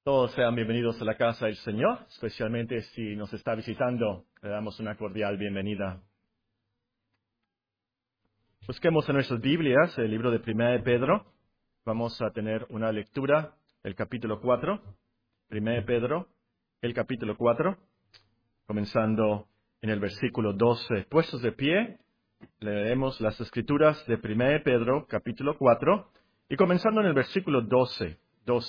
Todos sean bienvenidos a la casa del Señor, especialmente si nos está visitando, le damos una cordial bienvenida. Busquemos en nuestras Biblias el libro de 1 Pedro. Vamos a tener una lectura del capítulo 4. 1 Pedro, el capítulo 4, comenzando en el versículo 12. Puestos de pie, leemos las escrituras de 1 Pedro, capítulo 4, y comenzando en el versículo 12.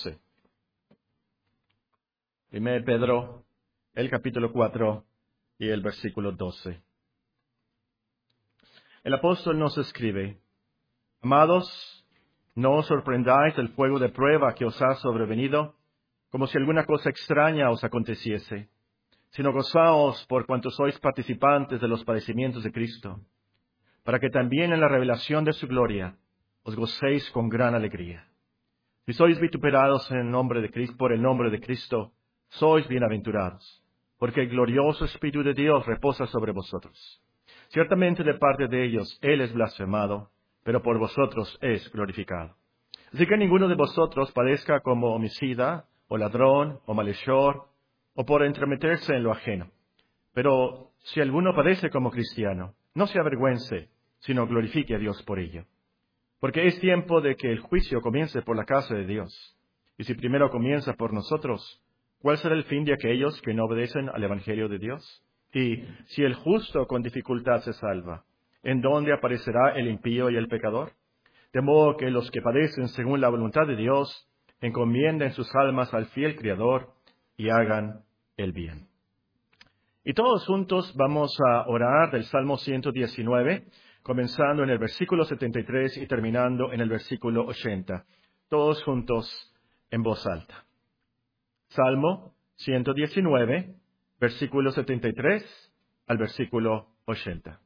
1 Pedro, el capítulo 4 y el versículo 12. El apóstol nos escribe: Amados, no os sorprendáis del fuego de prueba que os ha sobrevenido, como si alguna cosa extraña os aconteciese, sino gozaos por cuanto sois participantes de los padecimientos de Cristo, para que también en la revelación de su gloria os gocéis con gran alegría. Si sois vituperados en el nombre de Cristo, por el nombre de Cristo, sois bienaventurados, porque el glorioso Espíritu de Dios reposa sobre vosotros. Ciertamente de parte de ellos Él es blasfemado, pero por vosotros es glorificado. Así que ninguno de vosotros padezca como homicida, o ladrón, o malhechor, o por entremeterse en lo ajeno. Pero si alguno padece como cristiano, no se avergüence, sino glorifique a Dios por ello. Porque es tiempo de que el juicio comience por la casa de Dios. Y si primero comienza por nosotros, ¿cuál será el fin de aquellos que no obedecen al Evangelio de Dios? Y si el justo con dificultad se salva, ¿en dónde aparecerá el impío y el pecador? De modo que los que padecen según la voluntad de Dios, encomienden sus almas al fiel Criador y hagan el bien. Y todos juntos vamos a orar del Salmo 119, comenzando en el versículo 73 y terminando en el versículo 80. Todos juntos en voz alta. Salmo 119, versículo 73 al versículo 80.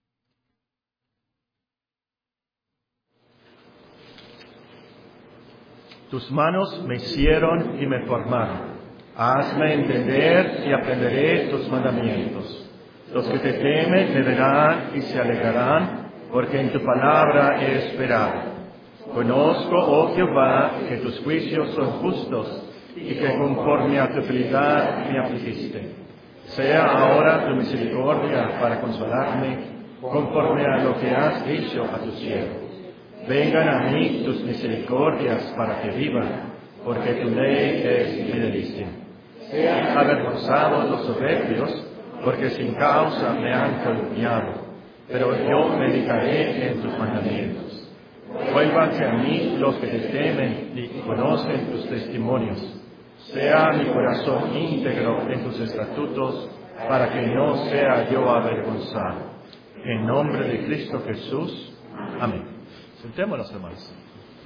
Tus manos me hicieron y me formaron. Hazme entender y aprenderé tus mandamientos. Los que te temen me verán y se alegrarán, porque en tu palabra he esperado. Conozco, oh Jehová, que tus juicios son justos, y que conforme a tu fidelidad me afligiste. Sea ahora tu misericordia para consolarme, conforme a lo que has dicho a tu siervo. Vengan a mí tus misericordias para que viva, porque tu ley es mi delicia. Sean avergonzados los soberbios, porque sin causa me han calumniado, pero yo meditaré en tus mandamientos. Vuélvanse a mí los que te temen y conocen tus testimonios. Sea mi corazón íntegro en tus estatutos, para que no sea yo avergonzado. En nombre de Cristo Jesús. Amén. Sentémonos, hermanos.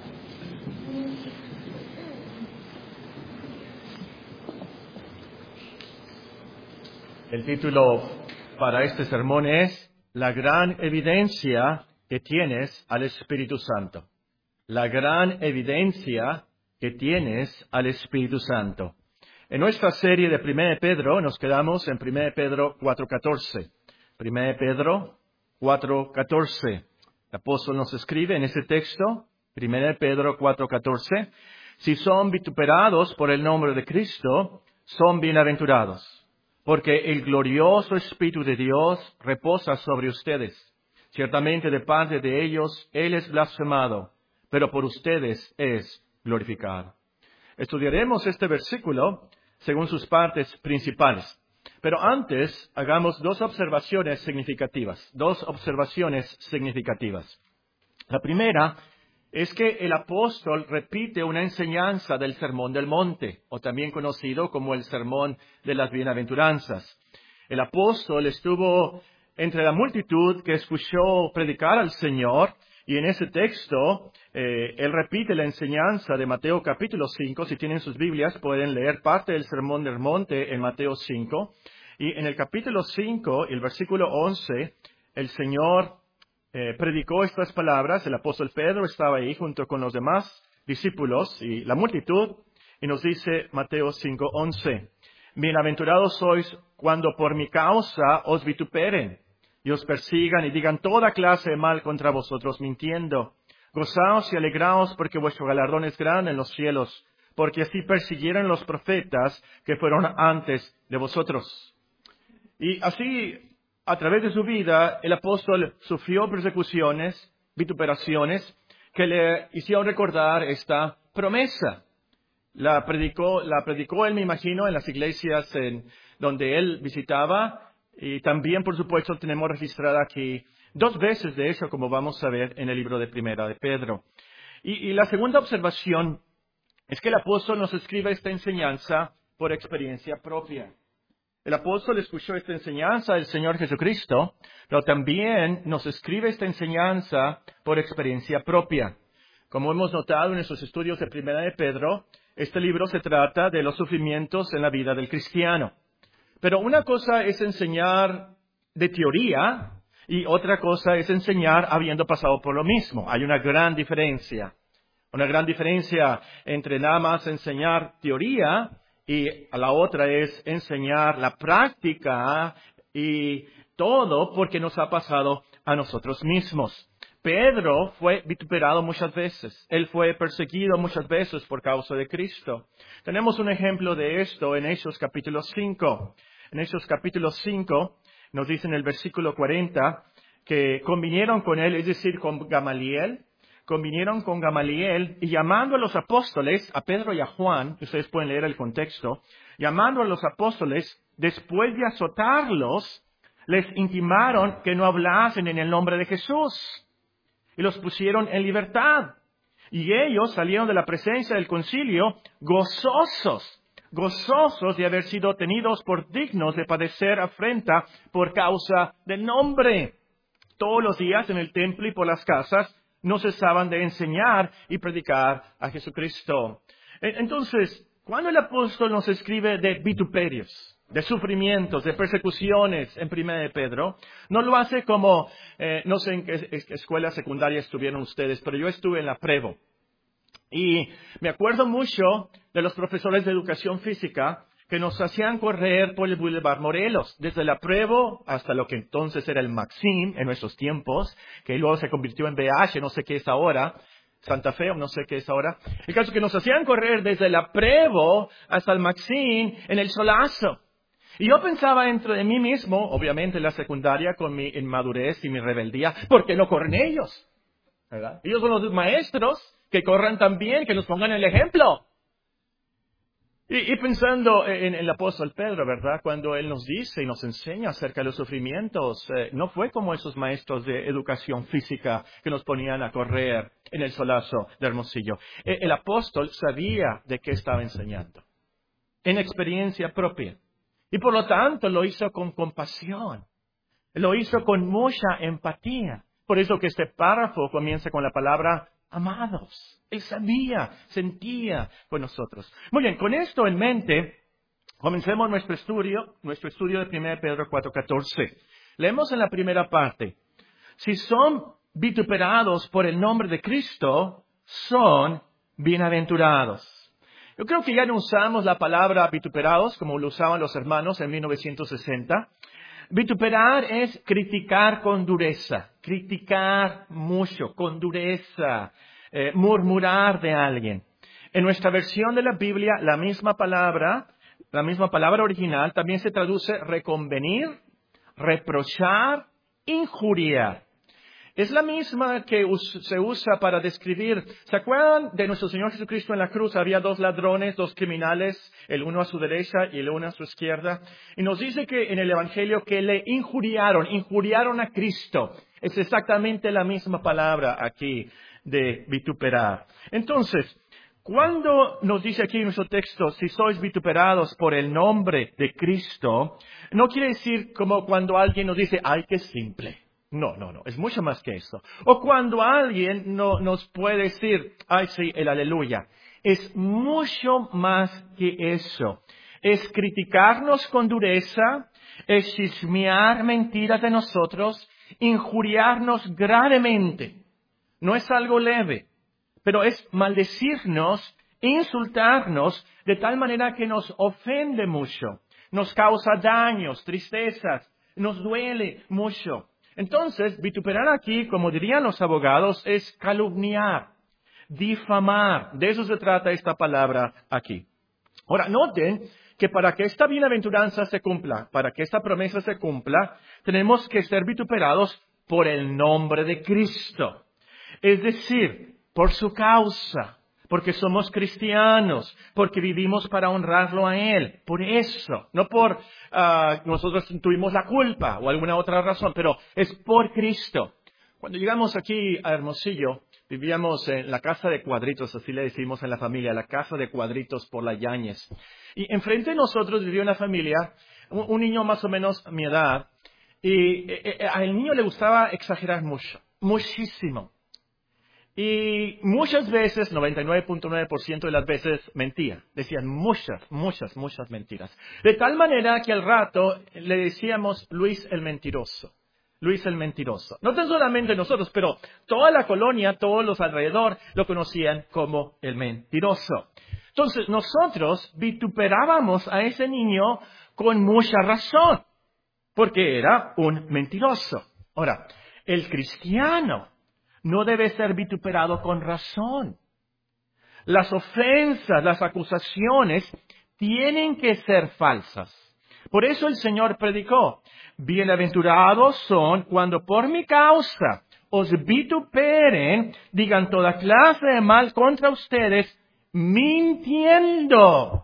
El título para este sermón es La gran evidencia que tienes al Espíritu Santo. La gran evidencia que tienes al Espíritu Santo. En nuestra serie de 1 Pedro nos quedamos en 1 Pedro 4:14. 1 Pedro 4:14. El apóstol nos escribe en ese texto, 1 Pedro 4:14, si son vituperados por el nombre de Cristo, son bienaventurados, porque el glorioso Espíritu de Dios reposa sobre ustedes. Ciertamente de parte de ellos Él es blasfemado, pero por ustedes es glorificado. Estudiaremos este versículo según sus partes principales. Pero antes, hagamos dos observaciones significativas. La primera es que el apóstol repite una enseñanza del Sermón del Monte, o también conocido como el Sermón de las Bienaventuranzas. El apóstol estuvo entre la multitud que escuchó predicar al Señor, y en ese texto él repite la enseñanza de Mateo capítulo 5. Si tienen sus Biblias, pueden leer parte del Sermón del Monte en Mateo 5. Y en el capítulo 5, el versículo 11, el Señor predicó estas palabras. El apóstol Pedro estaba ahí junto con los demás discípulos y la multitud. Y nos dice Mateo 5:11, bienaventurados sois cuando por mi causa os vituperen y os persigan y digan toda clase de mal contra vosotros mintiendo. Gozaos y alegraos porque vuestro galardón es grande en los cielos, porque así persiguieron los profetas que fueron antes de vosotros. Y así, a través de su vida, el apóstol sufrió persecuciones, vituperaciones, que le hicieron recordar esta promesa. La predicó él, me imagino, en las iglesias donde él visitaba, y también, por supuesto, tenemos registrada aquí 2 veces de eso, como vamos a ver en el libro de Primera de Pedro. Y la segunda observación es que el apóstol nos escribe esta enseñanza por experiencia propia. El apóstol escuchó esta enseñanza del Señor Jesucristo, pero también nos escribe esta enseñanza por experiencia propia. Como hemos notado en nuestros estudios de Primera de Pedro, este libro se trata de los sufrimientos en la vida del cristiano. Pero una cosa es enseñar de teoría y otra cosa es enseñar habiendo pasado por lo mismo. Hay una gran diferencia. Una gran diferencia entre nada más enseñar teoría y a la otra es enseñar la práctica y todo porque nos ha pasado a nosotros mismos. Pedro fue vituperado muchas veces. Él fue perseguido muchas veces por causa de Cristo. Tenemos un ejemplo de esto en Hechos capítulo 5. En Hechos capítulo 5 nos dice en el versículo 40 que convinieron con él, es decir, con Gamaliel, y llamando a los apóstoles, a Pedro y a Juan, ustedes pueden leer el contexto, llamando a los apóstoles, después de azotarlos, les intimaron que no hablasen en el nombre de Jesús. Y los pusieron en libertad. Y ellos salieron de la presencia del concilio gozosos de haber sido tenidos por dignos de padecer afrenta por causa del nombre. Todos los días en el templo y por las casas no cesaban de enseñar y predicar a Jesucristo. Entonces, cuando el apóstol nos escribe de vituperios, de sufrimientos, de persecuciones en Primera de Pedro, no lo hace como, no sé en qué escuela secundaria estuvieron ustedes, pero yo estuve en la Prevo. Y me acuerdo mucho de los profesores de educación física que nos hacían correr por el Boulevard Morelos, desde la Prevo hasta lo que entonces era el Maxim en nuestros tiempos, que luego se convirtió en BH, no sé qué es ahora, Santa Fe, no sé qué es ahora. El caso es que nos hacían correr desde la Prevo hasta el Maxim en el solazo. Y yo pensaba dentro de mí mismo, obviamente en la secundaria, con mi inmadurez y mi rebeldía, ¿por qué no corren ellos? ¿Verdad? Ellos son los maestros, que corran también, que nos pongan el ejemplo. Y pensando en el apóstol Pedro, ¿verdad? Cuando él nos dice y nos enseña acerca de los sufrimientos, no fue como esos maestros de educación física que nos ponían a correr en el solazo de Hermosillo. El apóstol sabía de qué estaba enseñando, en experiencia propia. Y por lo tanto lo hizo con compasión, lo hizo con mucha empatía. Por eso que este párrafo comienza con la palabra amados. Él sabía, sentía con nosotros. Muy bien, con esto en mente, comencemos nuestro estudio de 1 Pedro 4:14. Leemos en la primera parte. Si son vituperados por el nombre de Cristo, son bienaventurados. Yo creo que ya no usamos la palabra vituperados como lo usaban los hermanos en 1960. Vituperar es criticar con dureza, criticar mucho, con dureza, murmurar de alguien. En nuestra versión de la Biblia, la misma palabra original también se traduce reconvenir, reprochar, injuriar. Es la misma que se usa para describir. ¿Se acuerdan de nuestro Señor Jesucristo en la cruz? Había 2 ladrones, 2 criminales, el uno a su derecha y el uno a su izquierda. Y nos dice que en el Evangelio que le injuriaron a Cristo. Es exactamente la misma palabra aquí de vituperar. Entonces, cuando nos dice aquí en nuestro texto, si sois vituperados por el nombre de Cristo, no quiere decir como cuando alguien nos dice, ¡ay, qué simple! No, es mucho más que eso. O cuando alguien nos puede decir, ay sí, el aleluya. Es mucho más que eso. Es criticarnos con dureza, es chismear mentiras de nosotros, injuriarnos gravemente. No es algo leve, pero es maldecirnos, insultarnos de tal manera que nos ofende mucho, nos causa daños, tristezas, nos duele mucho. Entonces, vituperar aquí, como dirían los abogados, es calumniar. difamar. De eso se trata esta palabra aquí. Ahora, noten que para que esta bienaventuranza se cumpla, para que esta promesa se cumpla, tenemos que ser vituperados por el nombre de Cristo. Es decir, por su causa, porque somos cristianos, porque vivimos para honrarlo a Él. Por eso, no por nosotros tuvimos la culpa o alguna otra razón, pero es por Cristo. Cuando llegamos aquí a Hermosillo, vivíamos en la casa de cuadritos, así le decimos en la familia, la casa de cuadritos por la Yáñez. Y enfrente de nosotros vivía una familia, un niño más o menos a mi edad, y al niño le gustaba exagerar mucho, muchísimo. Y muchas veces, 99.9% de las veces, mentía. Decían muchas mentiras. De tal manera que al rato le decíamos Luis el mentiroso. Luis el mentiroso. No tan solamente nosotros, pero toda la colonia, todos los alrededor, lo conocían como el mentiroso. Entonces, nosotros vituperábamos a ese niño con mucha razón, porque era un mentiroso. Ahora, el cristiano no debe ser vituperado con razón. Las ofensas, las acusaciones tienen que ser falsas. Por eso el Señor predicó: bienaventurados son cuando por mi causa os vituperen, digan toda clase de mal contra ustedes, mintiendo.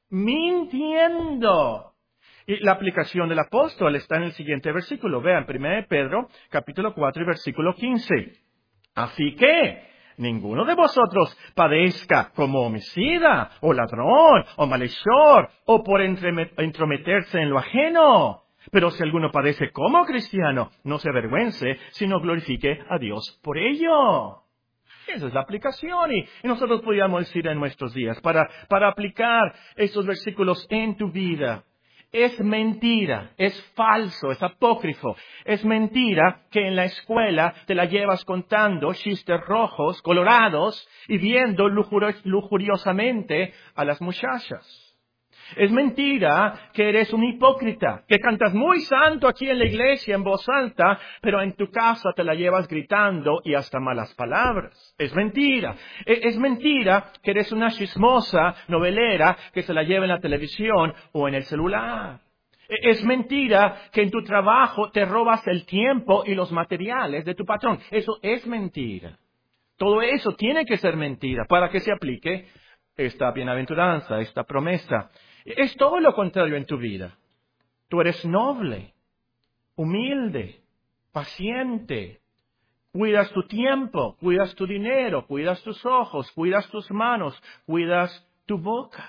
Y la aplicación del apóstol está en el siguiente versículo. Vean, 1 Pedro, capítulo 4 y versículo 15. Así que ninguno de vosotros padezca como homicida, o ladrón, o malhechor, o por entrometerse en lo ajeno. Pero si alguno padece como cristiano, no se avergüence, sino glorifique a Dios por ello. Esa es la aplicación. Y nosotros podríamos decir en nuestros días, para aplicar estos versículos en tu vida. Es mentira, es falso, es apócrifo. Es mentira que en la escuela te la llevas contando chistes rojos, colorados, y viendo lujuriosamente a las muchachas. Es mentira que eres un hipócrita, que cantas muy santo aquí en la iglesia en voz alta, pero en tu casa te la llevas gritando y hasta malas palabras. Es mentira. Es mentira que eres una chismosa novelera que se la lleva en la televisión o en el celular. Es mentira que en tu trabajo te robas el tiempo y los materiales de tu patrón. Eso es mentira. Todo eso tiene que ser mentira para que se aplique esta bienaventuranza, esta promesa. Es todo lo contrario en tu vida. Tú eres noble, humilde, paciente. Cuidas tu tiempo, cuidas tu dinero, cuidas tus ojos, cuidas tus manos, cuidas tu boca.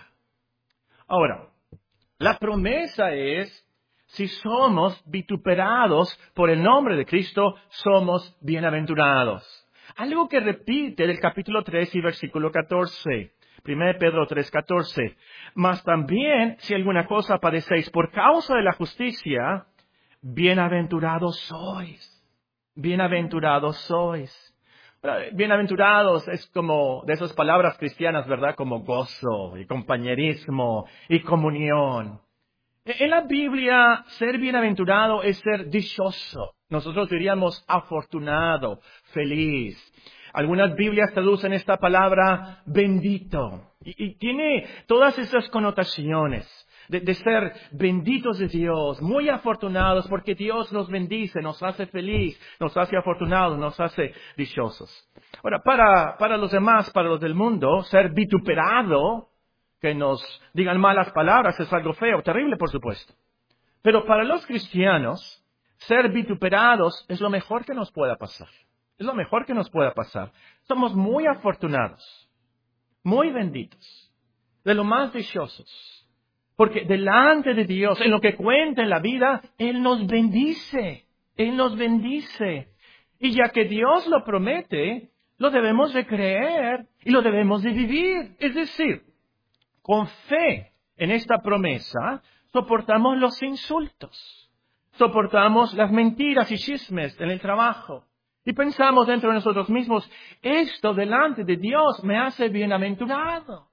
Ahora, la promesa es, si somos vituperados por el nombre de Cristo, somos bienaventurados. Algo que repite del capítulo 3 y versículo 14. 1 Pedro 3:14. Mas también, si alguna cosa padecéis por causa de la justicia, bienaventurados sois. Bienaventurados sois. Bienaventurados es como de esas palabras cristianas, ¿verdad? Como gozo y compañerismo y comunión. En la Biblia, ser bienaventurado es ser dichoso. Nosotros diríamos afortunado, feliz. Algunas Biblias traducen esta palabra bendito. Y tiene todas esas connotaciones de ser benditos de Dios, muy afortunados, porque Dios nos bendice, nos hace feliz, nos hace afortunados, nos hace dichosos. Ahora, para los demás, para los del mundo, ser vituperado, que nos digan malas palabras, es algo feo, terrible, por supuesto. Pero para los cristianos, ser vituperados es lo mejor que nos pueda pasar. Es lo mejor que nos pueda pasar. Somos muy afortunados, muy benditos, de lo más dichosos. Porque delante de Dios, en lo que cuenta en la vida, Él nos bendice. Él nos bendice. Y ya que Dios lo promete, lo debemos de creer y lo debemos de vivir. Es decir, con fe en esta promesa, soportamos los insultos. Soportamos las mentiras y chismes en el trabajo. Y pensamos dentro de nosotros mismos, esto delante de Dios me hace bienaventurado.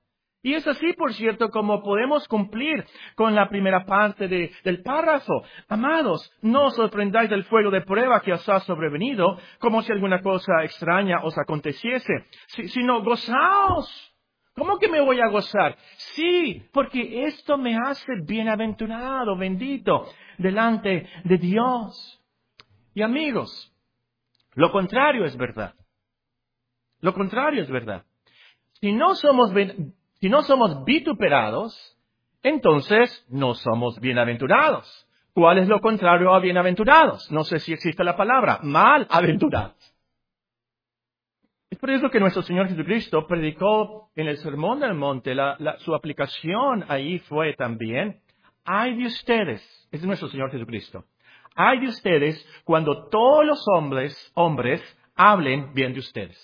Y es así, por cierto, como podemos cumplir con la primera parte del párrafo. Amados, no os sorprendáis del fuego de prueba que os ha sobrevenido, como si alguna cosa extraña os aconteciese, sino gozaos. ¿Cómo que me voy a gozar? Sí, porque esto me hace bienaventurado, bendito, delante de Dios. Y amigos, lo contrario es verdad. Lo contrario es verdad. Si no somos vituperados, entonces no somos bienaventurados. ¿Cuál es lo contrario a bienaventurados? No sé si existe la palabra. Malaventurados. Es por eso que nuestro Señor Jesucristo predicó en el Sermón del Monte, su aplicación ahí fue también, ay de ustedes, es nuestro Señor Jesucristo, ay de ustedes cuando todos los hombres hablen bien de ustedes.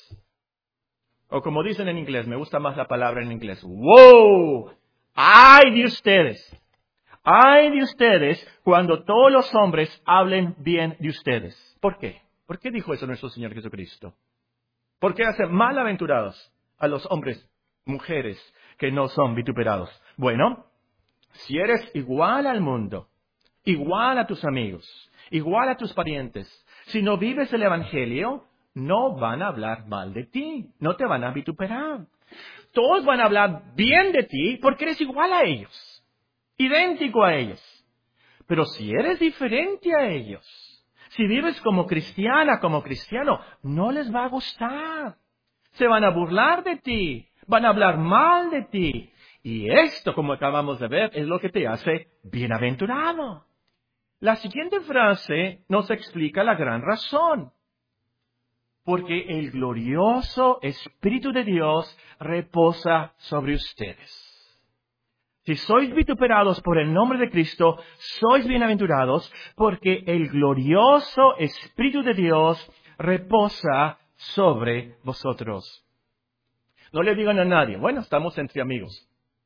O como dicen en inglés, me gusta más la palabra en inglés, wow, ay de ustedes. Ay de ustedes cuando todos los hombres hablen bien de ustedes. ¿Por qué? ¿Por qué dijo eso nuestro Señor Jesucristo? ¿Por qué hace malaventurados a los hombres, mujeres que no son vituperados? Bueno, si eres igual al mundo, igual a tus amigos, igual a tus parientes, si no vives el Evangelio, no van a hablar mal de ti, no te van a vituperar. Todos van a hablar bien de ti porque eres igual a ellos, idéntico a ellos. Pero si eres diferente a ellos, si vives como cristiana, como cristiano, no les va a gustar. Se van a burlar de ti, van a hablar mal de ti. Y esto, como acabamos de ver, es lo que te hace bienaventurado. La siguiente frase nos explica la gran razón. Porque el glorioso Espíritu de Dios reposa sobre ustedes. Si sois vituperados por el nombre de Cristo, sois bienaventurados porque el glorioso Espíritu de Dios reposa sobre vosotros. No le digan a nadie, bueno, estamos entre amigos.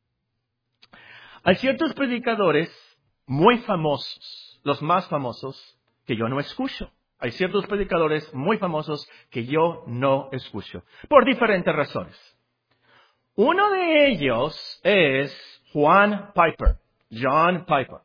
Hay ciertos predicadores muy famosos, los más famosos, que yo no escucho. Hay ciertos predicadores muy famosos que yo no escucho, por diferentes razones. Uno de ellos es John Piper.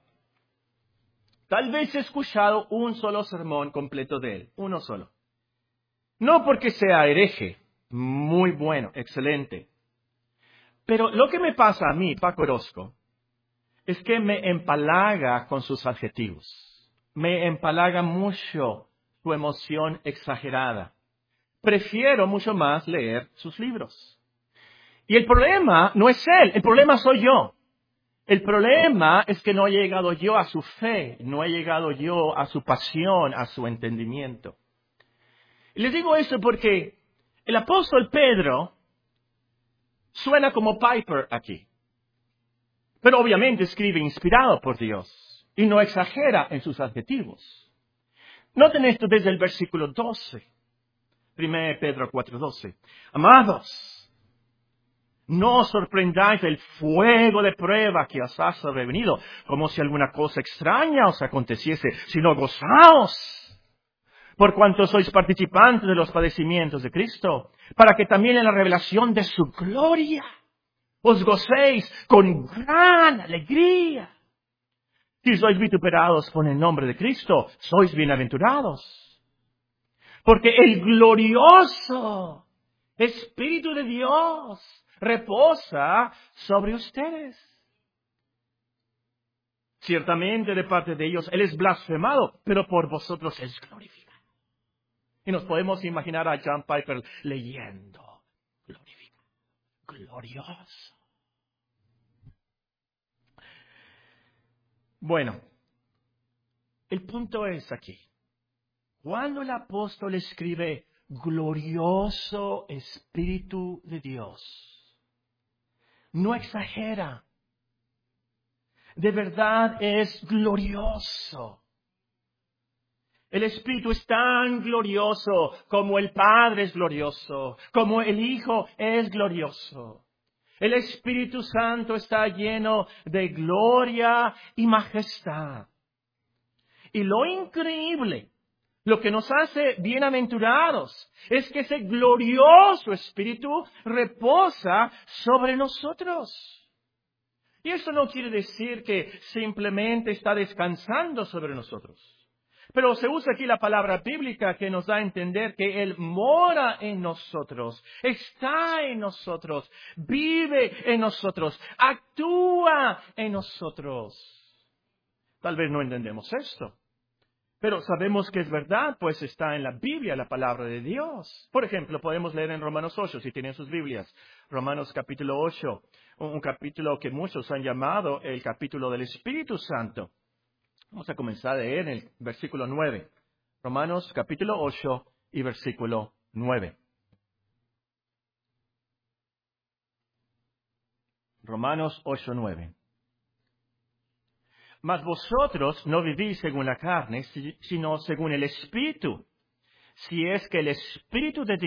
Tal vez he escuchado un solo sermón completo de él, uno solo. No porque sea hereje, muy bueno, excelente. Pero lo que me pasa a mí, Paco Orozco, es que me empalaga con sus adjetivos. Me empalaga mucho su emoción exagerada. Prefiero mucho más leer sus libros. Y el problema no es él, el problema soy yo. El problema es que no he llegado yo a su fe, no he llegado yo a su pasión, a su entendimiento. Y les digo eso porque el apóstol Pedro suena como Piper aquí. Pero obviamente escribe inspirado por Dios y no exagera en sus adjetivos. Noten esto desde el versículo 12. 1 Pedro 4:12. Amados, no os sorprendáis del fuego de prueba que os ha sobrevenido, como si alguna cosa extraña os aconteciese, sino gozaos, por cuanto sois participantes de los padecimientos de Cristo, para que también en la revelación de su gloria os gocéis con gran alegría. Si sois vituperados por el nombre de Cristo, sois bienaventurados, porque el glorioso Espíritu de Dios reposa sobre ustedes. Ciertamente de parte de ellos Él es blasfemado, pero por vosotros es glorificado. Y nos podemos imaginar a John Piper leyendo, glorificado, glorioso. Bueno, el punto es aquí. Cuando el apóstol escribe glorioso Espíritu de Dios, no exagera. De verdad es glorioso. El Espíritu es tan glorioso como el Padre es glorioso, como el Hijo es glorioso. El Espíritu Santo está lleno de gloria y majestad. Y lo increíble Lo que nos hace bienaventurados es que ese glorioso Espíritu reposa sobre nosotros. Y eso no quiere decir que simplemente está descansando sobre nosotros. Pero se usa aquí la palabra bíblica que nos da a entender que Él mora en nosotros, está en nosotros, vive en nosotros, actúa en nosotros. Tal vez no entendemos esto, pero sabemos que es verdad, pues está en la Biblia la palabra de Dios. Por ejemplo, podemos leer en Romanos 8, si tienen sus Biblias. Romanos capítulo 8, un capítulo que muchos han llamado el capítulo del Espíritu Santo. Vamos a comenzar a leer en el versículo 9. Romanos capítulo 8 y versículo 9. Romanos 8, 9. Mas vosotros no vivís según la carne, sino según el Espíritu. Si es que el Espíritu de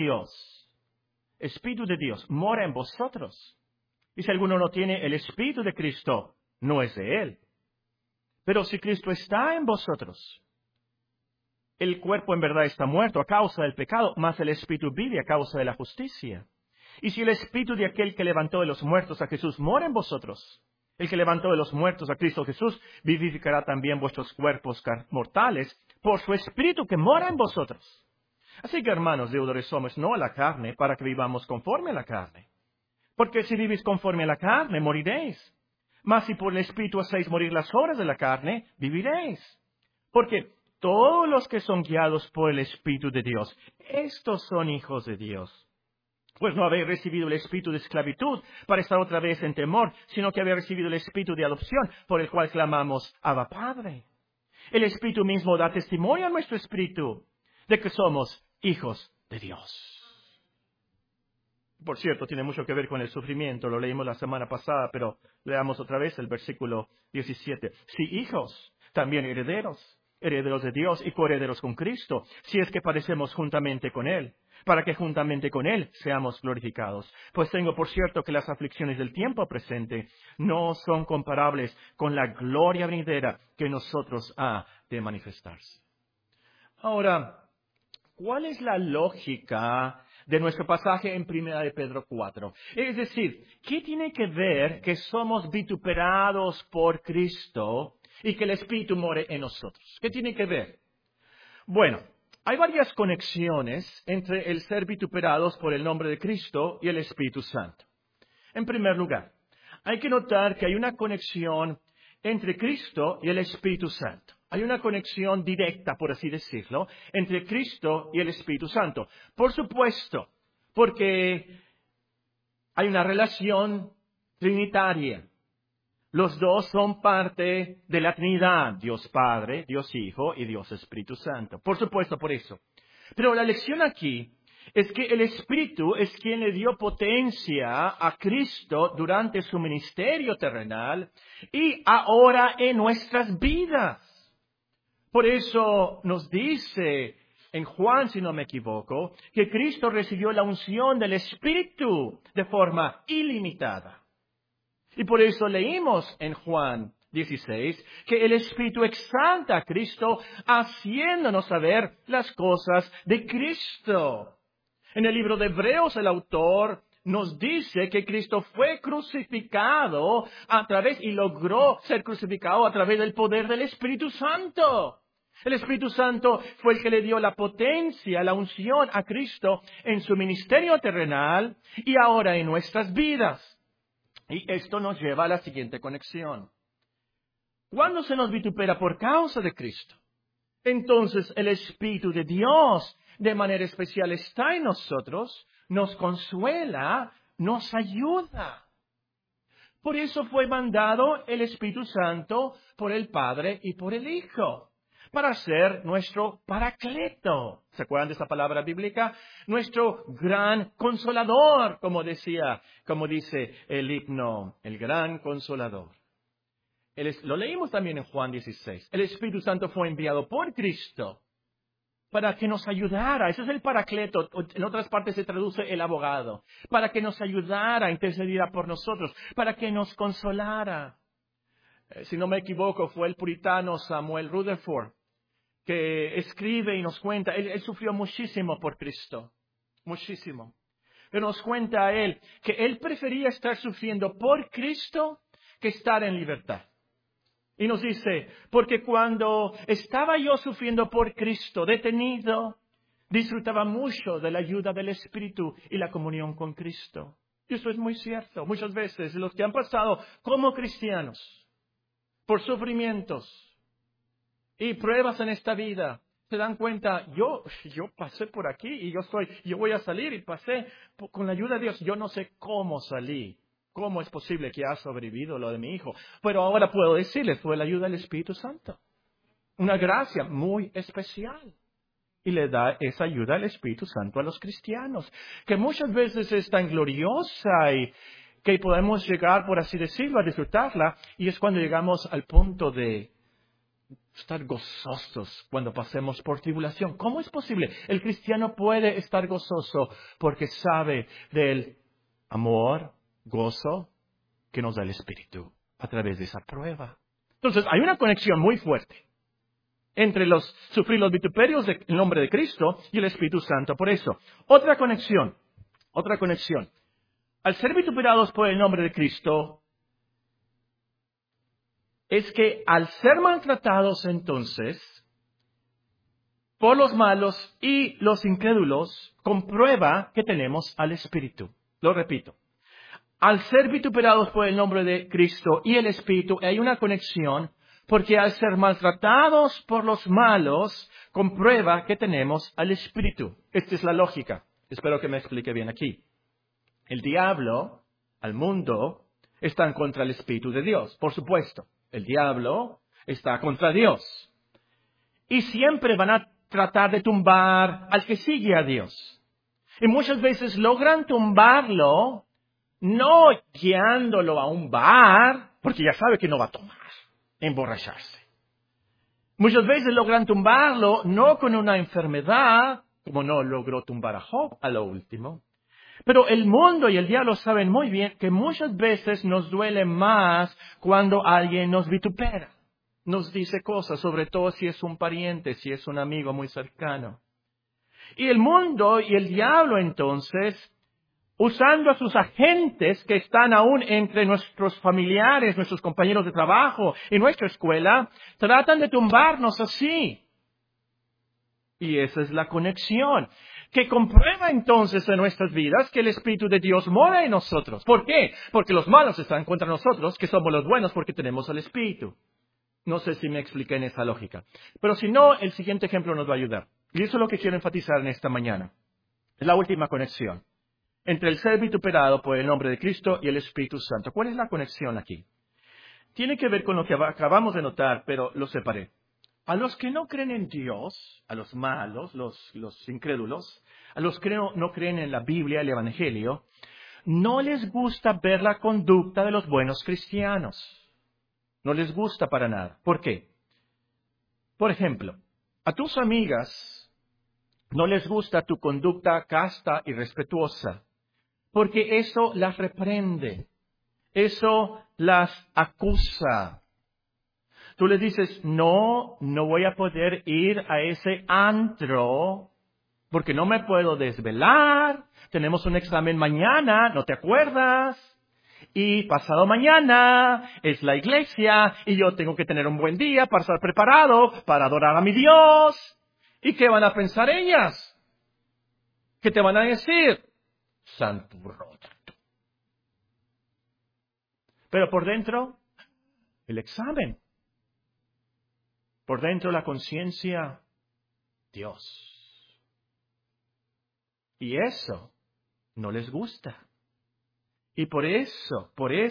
Dios, mora en vosotros. Y si alguno no tiene el Espíritu de Cristo, no es de Él. Pero si Cristo está en vosotros, el cuerpo en verdad está muerto a causa del pecado, mas el Espíritu vive a causa de la justicia. Y si el Espíritu de aquel que levantó de los muertos a Jesús mora en vosotros, el que levantó de los muertos a Cristo Jesús vivificará también vuestros cuerpos mortales por su Espíritu que mora en vosotros. Así que, hermanos, deudores somos no a la carne, para que vivamos conforme a la carne. Porque si vivís conforme a la carne, moriréis. Mas si por el Espíritu hacéis morir las obras de la carne, viviréis. Porque todos los que son guiados por el Espíritu de Dios, estos son hijos de Dios. Pues no habéis recibido el espíritu de esclavitud para estar otra vez en temor, sino que habéis recibido el espíritu de adopción, por el cual clamamos, Abba Padre. El Espíritu mismo da testimonio a nuestro espíritu de que somos hijos de Dios. Por cierto, tiene mucho que ver con el sufrimiento, lo leímos la semana pasada, pero leamos otra vez el versículo 17. Si hijos, también herederos, herederos de Dios y coherederos con Cristo, si es que padecemos juntamente con Él, para que juntamente con Él seamos glorificados. Pues tengo por cierto que las aflicciones del tiempo presente no son comparables con la gloria venidera que en nosotros ha de manifestarse. Ahora, ¿cuál es la lógica de nuestro pasaje en 1 de Pedro 4? Es decir, ¿qué tiene que ver que somos vituperados por Cristo y que el Espíritu more en nosotros? ¿Qué tiene que ver? Bueno, hay varias conexiones entre el ser vituperados por el nombre de Cristo y el Espíritu Santo. En primer lugar, hay que notar que hay una conexión entre Cristo y el Espíritu Santo. Hay una conexión directa, por así decirlo, entre Cristo y el Espíritu Santo. Por supuesto, porque hay una relación trinitaria. Los dos son parte de la Trinidad, Dios Padre, Dios Hijo y Dios Espíritu Santo. Por supuesto, por eso. Pero la lección aquí es que el Espíritu es quien le dio potencia a Cristo durante su ministerio terrenal y ahora en nuestras vidas. Por eso nos dice en Juan, si no me equivoco, que Cristo recibió la unción del Espíritu de forma ilimitada. Y por eso leímos en Juan 16 que el Espíritu exalta a Cristo haciéndonos saber las cosas de Cristo. En el libro de Hebreos el autor nos dice que Cristo fue crucificado y logró ser crucificado a través del poder del Espíritu Santo. El Espíritu Santo fue el que le dio la potencia, la unción a Cristo en su ministerio terrenal y ahora en nuestras vidas. Y esto nos lleva a la siguiente conexión. ¿Cuándo se nos vitupera por causa de Cristo? Entonces el Espíritu de Dios, de manera especial, está en nosotros, nos consuela, nos ayuda. Por eso fue mandado el Espíritu Santo por el Padre y por el Hijo, para ser nuestro paracleto. ¿Se acuerdan de esa palabra bíblica? Nuestro gran consolador, como dice el himno, el gran consolador. Lo leímos también en Juan 16. El Espíritu Santo fue enviado por Cristo para que nos ayudara. Ese es el paracleto. En otras partes se traduce el abogado. Para que nos ayudara, intercediera por nosotros, para que nos consolara. Si no me equivoco, fue el puritano Samuel Rutherford que escribe y nos cuenta, él sufrió muchísimo por Cristo, muchísimo. Pero nos cuenta a él que él prefería estar sufriendo por Cristo que estar en libertad. Y nos dice, porque cuando estaba yo sufriendo por Cristo, detenido, disfrutaba mucho de la ayuda del Espíritu y la comunión con Cristo. Y eso es muy cierto. Muchas veces los que han pasado como cristianos por sufrimientos y pruebas en esta vida, se dan cuenta, yo pasé por aquí y yo voy a salir y pasé con la ayuda de Dios. Yo no sé cómo salí. ¿Cómo es posible que ha sobrevivido lo de mi hijo? Pero ahora puedo decirles, fue la ayuda del Espíritu Santo. Una gracia muy especial. Y le da esa ayuda al Espíritu Santo a los cristianos, que muchas veces es tan gloriosa y que podemos llegar, por así decirlo, a disfrutarla. Y es cuando llegamos al punto de estar gozosos cuando pasemos por tribulación. ¿Cómo es posible? El cristiano puede estar gozoso porque sabe del amor, gozo que nos da el Espíritu a través de esa prueba. Entonces, hay una conexión muy fuerte entre sufrir los vituperios en nombre de Cristo y el Espíritu Santo. Por eso, otra conexión. Al ser vituperados por el nombre de Cristo, es que al ser maltratados entonces por los malos y los incrédulos, comprueba que tenemos al Espíritu. Lo repito. Al ser vituperados por el nombre de Cristo y el Espíritu, hay una conexión, porque al ser maltratados por los malos, comprueba que tenemos al Espíritu. Esta es la lógica. Espero que me explique bien aquí. El diablo, al mundo, están contra el Espíritu de Dios. Por supuesto, el diablo está contra Dios. Y siempre van a tratar de tumbar al que sigue a Dios. Y muchas veces logran tumbarlo no guiándolo a un bar, porque ya sabe que no va a tomar, emborracharse. Muchas veces logran tumbarlo no con una enfermedad, como no logró tumbar a Job a lo último. Pero el mundo y el diablo saben muy bien que muchas veces nos duele más cuando alguien nos vitupera. Nos dice cosas, sobre todo si es un pariente, si es un amigo muy cercano. Y el mundo y el diablo entonces, usando a sus agentes que están aún entre nuestros familiares, nuestros compañeros de trabajo y nuestra escuela, tratan de tumbarnos así. Y esa es la conexión que comprueba entonces en nuestras vidas que el Espíritu de Dios mora en nosotros. ¿Por qué? Porque los malos están contra nosotros, que somos los buenos porque tenemos el Espíritu. No sé si me expliqué en esa lógica. Pero si no, el siguiente ejemplo nos va a ayudar. Y eso es lo que quiero enfatizar en esta mañana. Es la última conexión entre el ser vituperado por el nombre de Cristo y el Espíritu Santo. ¿Cuál es la conexión aquí? Tiene que ver con lo que acabamos de notar, pero lo separé. A los que no creen en Dios, a los malos, los incrédulos, a los que no creen en la Biblia, el Evangelio, no les gusta ver la conducta de los buenos cristianos. No les gusta para nada. ¿Por qué? Por ejemplo, a tus amigas no les gusta tu conducta casta y respetuosa, porque eso las reprende, eso las acusa. Tú les dices, no voy a poder ir a ese antro, porque no me puedo desvelar, tenemos un examen mañana, ¿no te acuerdas? Y pasado mañana es la iglesia y yo tengo que tener un buen día para estar preparado, para adorar a mi Dios. ¿Y qué van a pensar ellas? ¿Qué te van a decir? Santurrón. Pero por dentro, el examen. Por dentro la conciencia, Dios. Y eso no les gusta. Y por eso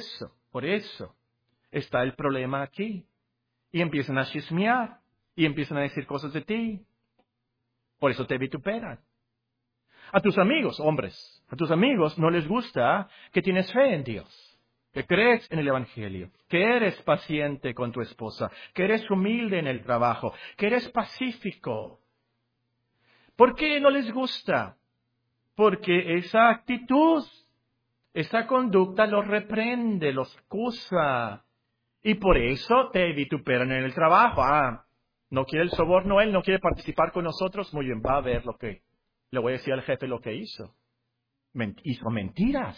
está el problema aquí. Y empiezan a chismear. Y empiezan a decir cosas de ti. Por eso te vituperan. A tus amigos, hombres, a tus amigos no les gusta que tienes fe en Dios, que crees en el Evangelio, que eres paciente con tu esposa, que eres humilde en el trabajo, que eres pacífico. ¿Por qué no les gusta? Porque esa actitud, esa conducta los reprende, los acusa. Y por eso te vituperan en el trabajo. ¿No quiere el soborno él? ¿No quiere participar con nosotros? Muy bien, va a ver le voy a decir al jefe lo que hizo. Hizo mentiras.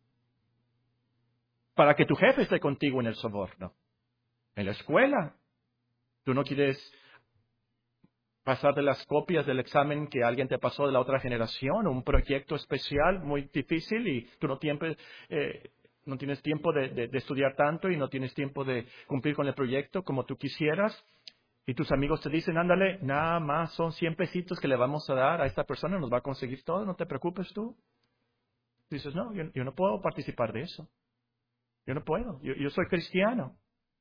Para que tu jefe esté contigo en el soborno. En la escuela. Tú no quieres pasar de las copias del examen que alguien te pasó de la otra generación, un proyecto especial muy difícil y tú no tienes tiempo de estudiar tanto y no tienes tiempo de cumplir con el proyecto como tú quisieras. Y tus amigos te dicen, ándale, nada más son 100 pesitos que le vamos a dar a esta persona, nos va a conseguir todo, no te preocupes tú. Dices, no, yo no puedo participar de eso. Yo no puedo, yo soy cristiano.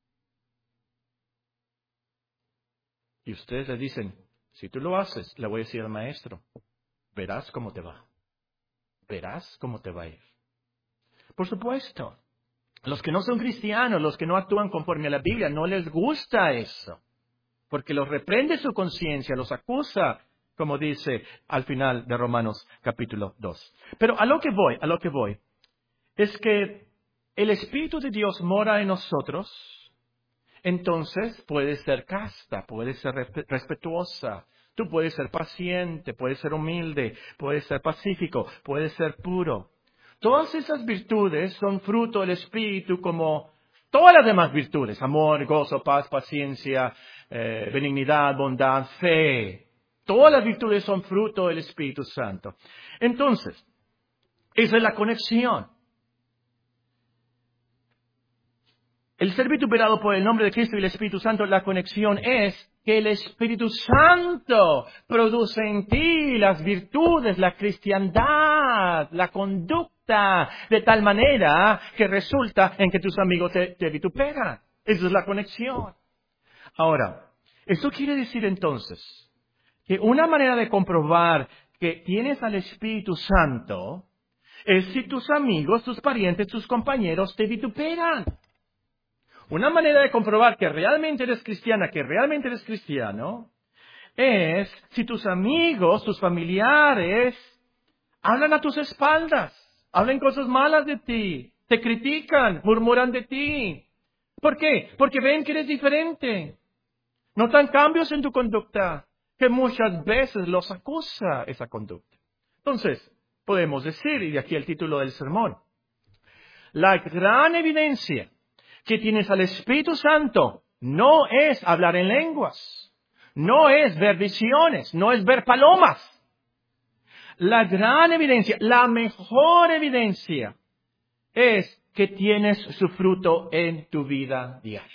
Y ustedes le dicen, si tú lo haces, le voy a decir al maestro, verás cómo te va. Verás cómo te va a ir. Por supuesto, los que no son cristianos, los que no actúan conforme a la Biblia, no les gusta eso. Porque los reprende su conciencia, los acusa, como dice al final de Romanos capítulo 2. Pero a lo que voy, es que el Espíritu de Dios mora en nosotros, entonces puedes ser casta, puedes ser respetuosa, tú puedes ser paciente, puedes ser humilde, puedes ser pacífico, puedes ser puro. Todas esas virtudes son fruto del Espíritu como todas las demás virtudes, amor, gozo, paz, paciencia, benignidad, bondad, fe. Todas las virtudes son fruto del Espíritu Santo. Entonces, esa es la conexión. El ser vituperado por el nombre de Cristo y el Espíritu Santo, la conexión es que el Espíritu Santo produce en ti las virtudes, la cristiandad, la conducta, de tal manera que resulta en que tus amigos te vituperan. Esa es la conexión. Ahora, esto quiere decir entonces que una manera de comprobar que tienes al Espíritu Santo es si tus amigos, tus parientes, tus compañeros te vituperan. Una manera de comprobar que realmente eres cristiana, que realmente eres cristiano, es si tus amigos, tus familiares, hablan a tus espaldas, hablan cosas malas de ti, te critican, murmuran de ti. ¿Por qué? Porque ven que eres diferente. Notan cambios en tu conducta, que muchas veces los acusa esa conducta. Entonces, podemos decir, y de aquí el título del sermón, la gran evidencia que tienes al Espíritu Santo no es hablar en lenguas, no es ver visiones, no es ver palomas. La gran evidencia, la mejor evidencia es que tienes su fruto en tu vida diaria.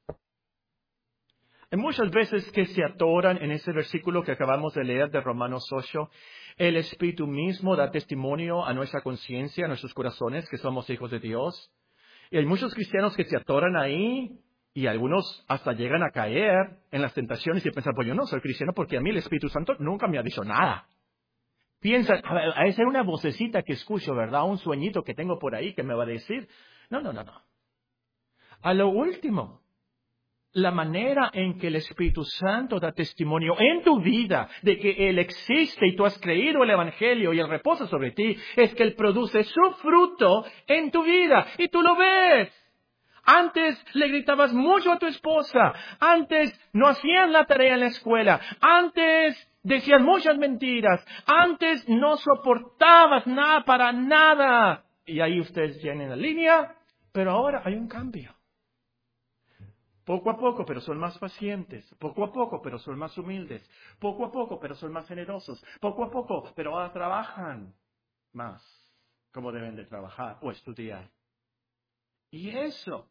Hay muchas veces que se atoran en ese versículo que acabamos de leer de Romanos 8. El Espíritu mismo da testimonio a nuestra conciencia, a nuestros corazones, que somos hijos de Dios. Y hay muchos cristianos que se atoran ahí y algunos hasta llegan a caer en las tentaciones y piensan, pues yo no soy cristiano porque a mí el Espíritu Santo nunca me ha dicho nada. Piensan, a esa es una vocecita que escucho, ¿verdad? Un sueñito que tengo por ahí que me va a decir. No. A lo último, la manera en que el Espíritu Santo da testimonio en tu vida de que Él existe y tú has creído el Evangelio y Él reposa sobre ti, es que Él produce su fruto en tu vida y tú lo ves. Antes le gritabas mucho a tu esposa, antes no hacías la tarea en la escuela, antes decías muchas mentiras, antes no soportabas nada para nada. Y ahí ustedes llenan la línea, pero ahora hay un cambio. Poco a poco, pero son más pacientes. Poco a poco, pero son más humildes. Poco a poco, pero son más generosos. Poco a poco, pero ahora trabajan más como deben de trabajar o estudiar. Y eso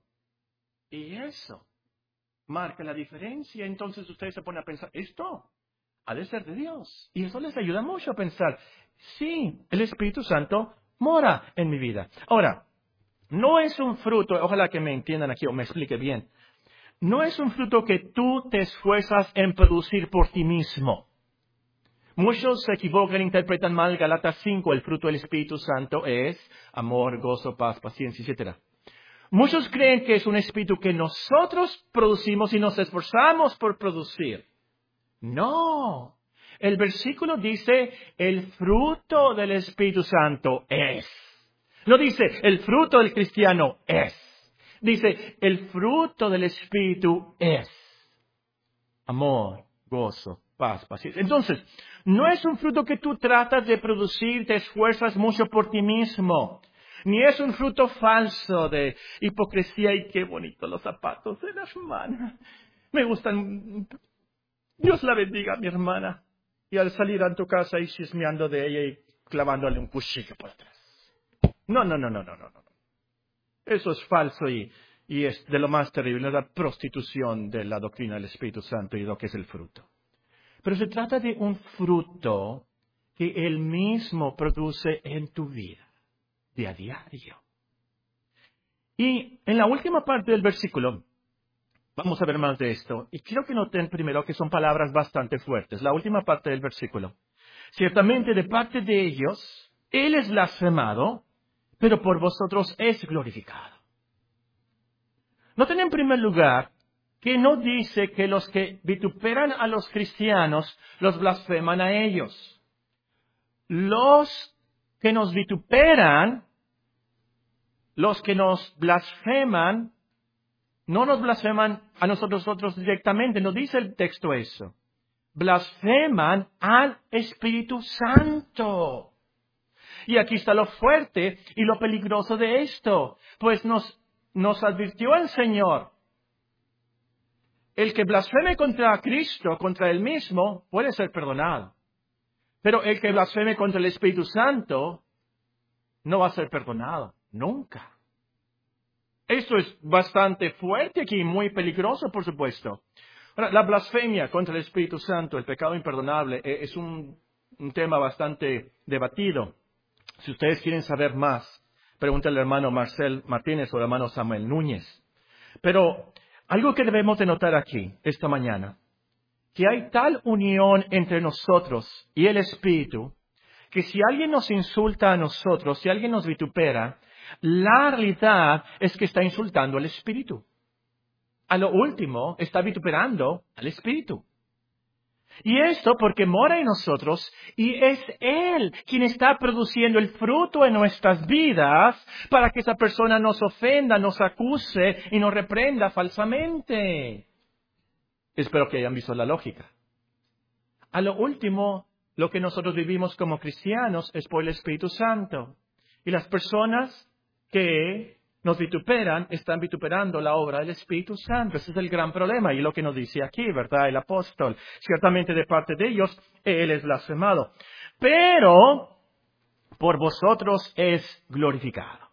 marca la diferencia. Entonces ustedes se ponen a pensar, esto ha de ser de Dios. Y eso les ayuda mucho a pensar, sí, el Espíritu Santo mora en mi vida. Ahora, no es un fruto, ojalá que me entiendan aquí o me explique bien. No es un fruto que tú te esfuerzas en producir por ti mismo. Muchos se equivocan e interpretan mal Gálatas 5. El fruto del Espíritu Santo es amor, gozo, paz, paciencia, etc. Muchos creen que es un espíritu que nosotros producimos y nos esforzamos por producir. No. El versículo dice, el fruto del Espíritu Santo es. No dice, el fruto del cristiano es. Dice, el fruto del Espíritu es. amor, gozo, paz, paciencia. Entonces, no es un fruto que tú tratas de producir, te esfuerzas mucho por ti mismo. Ni es un fruto falso de hipocresía y qué bonitos los zapatos de la hermana. Me gustan. Dios la bendiga, mi hermana. Y al salir a tu casa y chismeando de ella y clavándole un cuchillo por atrás. No. Eso es falso y es de lo más terrible, la prostitución de la doctrina del Espíritu Santo y lo que es el fruto. Pero se trata de un fruto que Él mismo produce en tu vida, de a diario. Y en la última parte del versículo, vamos a ver más de esto. Y quiero que noten primero que son palabras bastante fuertes. La última parte del versículo. Ciertamente de parte de ellos, Él es blasfemado, pero por vosotros es glorificado. Noten en primer lugar que no dice que los que vituperan a los cristianos los blasfeman a ellos. Los que nos vituperan, los que nos blasfeman, no nos blasfeman a nosotros directamente, no dice el texto eso. Blasfeman al Espíritu Santo. Y aquí está lo fuerte y lo peligroso de esto, pues nos advirtió el Señor. El que blasfeme contra Cristo, contra Él mismo, puede ser perdonado. Pero el que blasfeme contra el Espíritu Santo, no va a ser perdonado, nunca. Esto es bastante fuerte aquí, muy peligroso, por supuesto. Ahora, la blasfemia contra el Espíritu Santo, el pecado imperdonable, es un tema bastante debatido. Si ustedes quieren saber más, pregúntale al hermano Marcel Martínez o al hermano Samuel Núñez. Pero algo que debemos de notar aquí, esta mañana, que hay tal unión entre nosotros y el Espíritu, que si alguien nos insulta a nosotros, si alguien nos vitupera, la realidad es que está insultando al Espíritu. A lo último, está vituperando al Espíritu. Y esto porque mora en nosotros y es Él quien está produciendo el fruto en nuestras vidas para que esa persona nos ofenda, nos acuse y nos reprenda falsamente. Espero que hayan visto la lógica. A lo último, lo que nosotros vivimos como cristianos es por el Espíritu Santo. Y las personas que nos vituperan están vituperando la obra del Espíritu Santo. Ese es el gran problema y lo que nos dice aquí, ¿verdad? El apóstol. Ciertamente de parte de ellos, Él es blasfemado. Pero por vosotros es glorificado.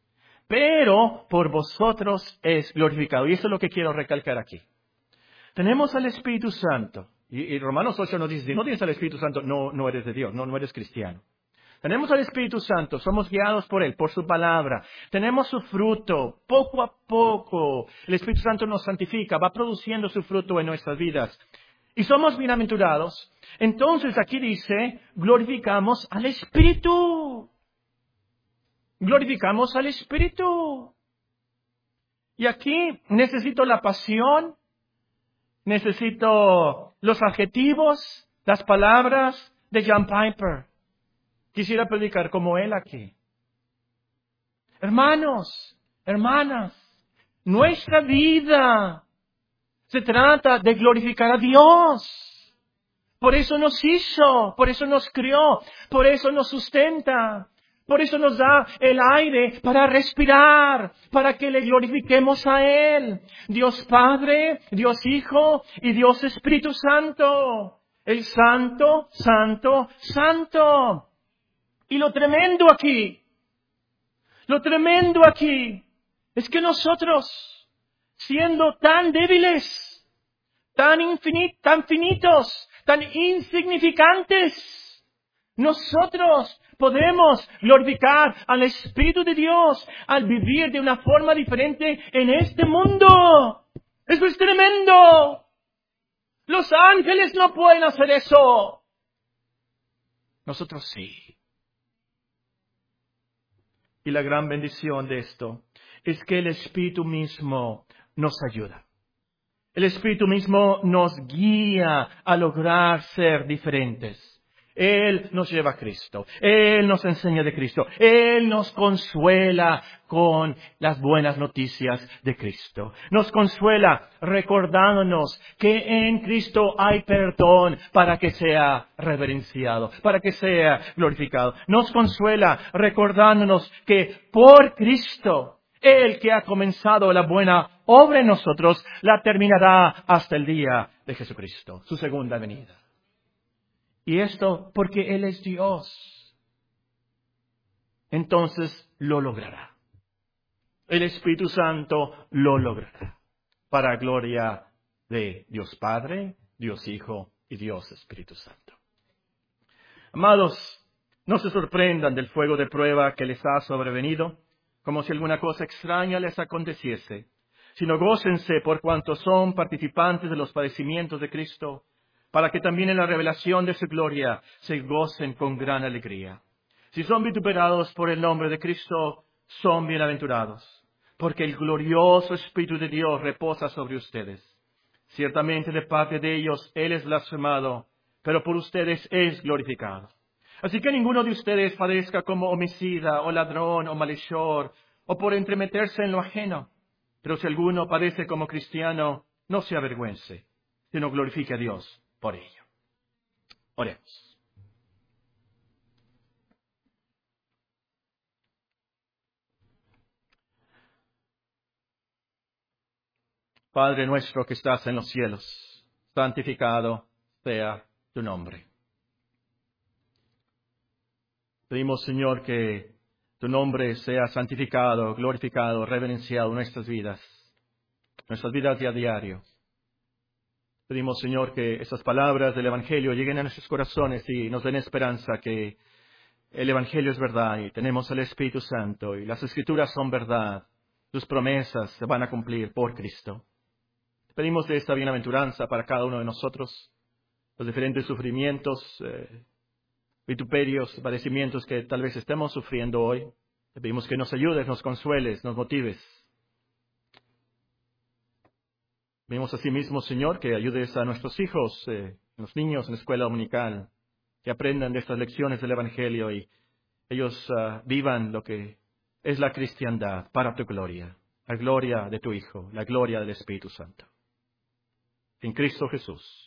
Pero por vosotros es glorificado. Y eso es lo que quiero recalcar aquí. Tenemos al Espíritu Santo. Y Romanos 8 nos dice, si no tienes al Espíritu Santo, no eres de Dios, no eres cristiano. Tenemos al Espíritu Santo, somos guiados por Él, por su palabra. Tenemos su fruto, poco a poco. El Espíritu Santo nos santifica, va produciendo su fruto en nuestras vidas. Y somos bienaventurados. Entonces aquí dice, glorificamos al Espíritu. Glorificamos al Espíritu. Y aquí necesito la pasión, necesito los adjetivos, las palabras de John Piper. Quisiera predicar como él aquí. Hermanos, hermanas, nuestra vida se trata de glorificar a Dios. Por eso nos hizo, por eso nos crió, por eso nos sustenta, por eso nos da el aire para respirar, para que le glorifiquemos a Él. Dios Padre, Dios Hijo y Dios Espíritu Santo. El Santo, Santo, Santo. Y lo tremendo aquí es que nosotros, siendo tan débiles, tan finitos, tan insignificantes, nosotros podemos glorificar al Espíritu de Dios al vivir de una forma diferente en este mundo. Eso es tremendo. Los ángeles no pueden hacer eso. Nosotros sí. Y la gran bendición de esto es que el Espíritu mismo nos ayuda. El Espíritu mismo nos guía a lograr ser diferentes. Él nos lleva a Cristo. Él nos enseña de Cristo. Él nos consuela con las buenas noticias de Cristo. Nos consuela recordándonos que en Cristo hay perdón para que sea reverenciado, para que sea glorificado. Nos consuela recordándonos que por Cristo, Él que ha comenzado la buena obra en nosotros, la terminará hasta el día de Jesucristo, su segunda venida. Y esto porque Él es Dios. Entonces lo logrará. El Espíritu Santo lo logrará. Para gloria de Dios Padre, Dios Hijo y Dios Espíritu Santo. Amados, no se sorprendan del fuego de prueba que les ha sobrevenido, como si alguna cosa extraña les aconteciese, sino gócense por cuanto son participantes de los padecimientos de Cristo, para que también en la revelación de su gloria se gocen con gran alegría. Si son vituperados por el nombre de Cristo, son bienaventurados, porque el glorioso Espíritu de Dios reposa sobre ustedes. Ciertamente de parte de ellos Él es blasfemado, pero por ustedes es glorificado. Así que ninguno de ustedes padezca como homicida, o ladrón, o malhechor, o por entremeterse en lo ajeno. Pero si alguno padece como cristiano, no se avergüence, sino glorifique a Dios por ello. Oremos. Padre nuestro que estás en los cielos, santificado sea tu nombre. Pedimos, Señor, que tu nombre sea santificado, glorificado, reverenciado en nuestras vidas de a diario. Pedimos, Señor, que esas palabras del Evangelio lleguen a nuestros corazones y nos den esperanza que el Evangelio es verdad y tenemos el Espíritu Santo y las Escrituras son verdad. Tus promesas se van a cumplir por Cristo. Pedimos de esta bienaventuranza para cada uno de nosotros, los diferentes sufrimientos, vituperios, padecimientos que tal vez estemos sufriendo hoy. Te pedimos que nos ayudes, nos consueles, nos motives. Pedimos asimismo, Señor, que ayudes a nuestros hijos, los niños en la escuela dominical, que aprendan de estas lecciones del Evangelio y ellos vivan lo que es la cristiandad para tu gloria, la gloria de tu Hijo, la gloria del Espíritu Santo. En Cristo Jesús.